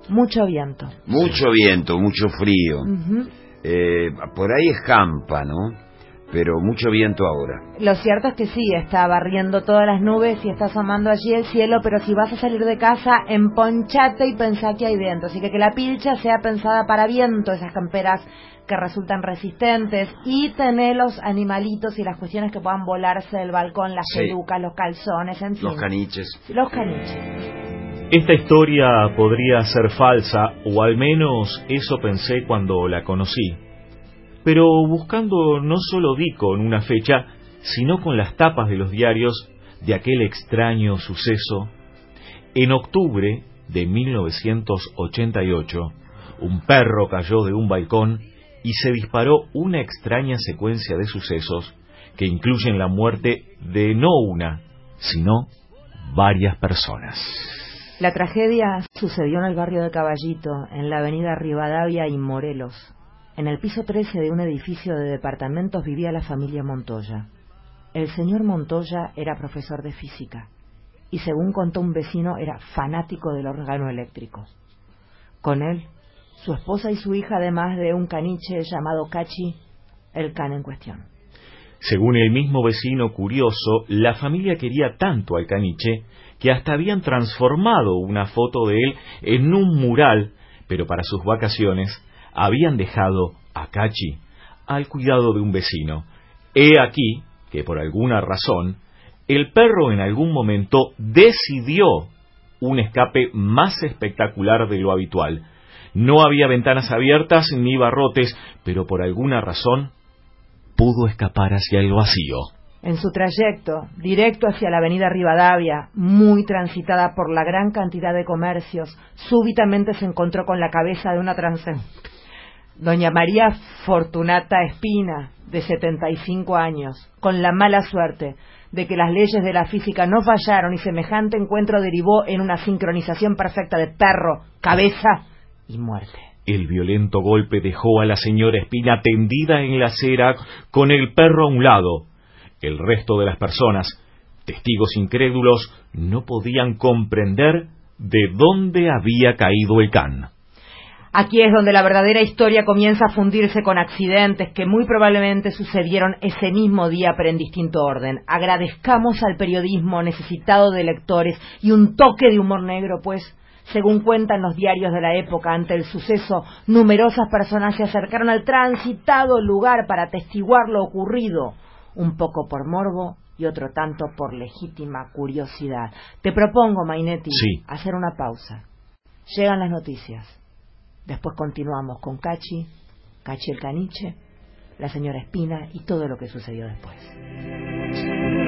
Mucho viento. Mucho viento, mucho frío. Uh-huh. Por ahí escampa, ¿no? Pero mucho viento ahora. Lo cierto es que sí, está barriendo todas las nubes y está asomando allí el cielo, pero si vas a salir de casa, emponchate y pensá que hay viento. Así que la pilcha sea pensada para viento, esas camperas que resultan resistentes, y tener los animalitos y las cuestiones que puedan volarse del balcón, las pelucas, los calzones, en fin. Los caniches. Los caniches. Esta historia podría ser falsa, o al menos eso pensé cuando la conocí. Pero buscando no solo di con una fecha, sino con las tapas de los diarios de aquel extraño suceso. En octubre de 1988, un perro cayó de un balcón y se disparó una extraña secuencia de sucesos que incluyen la muerte de no una, sino varias personas. La tragedia sucedió en el barrio de Caballito, en la avenida Rivadavia y Morelos. En el piso 13 de un edificio de departamentos vivía la familia Montoya. El señor Montoya era profesor de física y, según contó un vecino, era fanático del órgano eléctrico. Con él, su esposa y su hija, además de un caniche llamado Cachi, el can en cuestión. Según el mismo vecino curioso, la familia quería tanto al caniche que hasta habían transformado una foto de él en un mural, pero para sus vacaciones habían dejado a Cachi al cuidado de un vecino. He aquí que por alguna razón el perro en algún momento decidió un escape más espectacular de lo habitual. No había ventanas abiertas ni barrotes, pero por alguna razón pudo escapar hacia el vacío. En su trayecto, directo hacia la avenida Rivadavia, muy transitada por la gran cantidad de comercios, súbitamente se encontró con la cabeza de una transeúnte, doña María Fortunata Espina, de 75 años, con la mala suerte de que las leyes de la física no fallaron y semejante encuentro derivó en una sincronización perfecta de perro, cabeza y muerte. El violento golpe dejó a la señora Espina tendida en la acera con el perro a un lado. El resto de las personas, testigos incrédulos, no podían comprender de dónde había caído el can. Aquí es donde la verdadera historia comienza a fundirse con accidentes que muy probablemente sucedieron ese mismo día, pero en distinto orden. Agradezcamos al periodismo necesitado de lectores y un toque de humor negro, pues, según cuentan los diarios de la época, ante el suceso, numerosas personas se acercaron al transitado lugar para atestiguar lo ocurrido, un poco por morbo y otro tanto por legítima curiosidad. Te propongo, Mainetti, hacer una pausa. Llegan las noticias. Después continuamos con Cachi el caniche, la señora Espina y todo lo que sucedió después.